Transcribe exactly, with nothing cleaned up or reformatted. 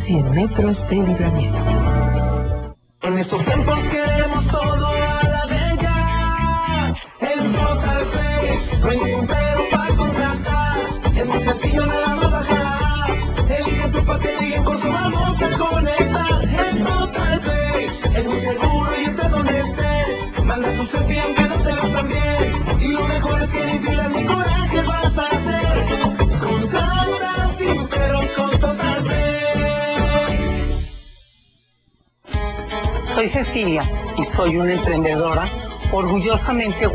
cien metros de libramiento. En estos tiempos queremos todo a la de ya. El Total Play, no hay ningún pero para contratar. Es muy sencillo, nada más bajar. Elige tu paquete y en corto vamos a conectar. El Total Play es muy seguro y esté donde esté. Manda tu selfie aunque no te veas tan bien. Y lo mejor es que ni filas ni coraje vas a hacer. Contrata sin pero con Total Play. Soy Cecilia y soy una emprendedora orgullosamente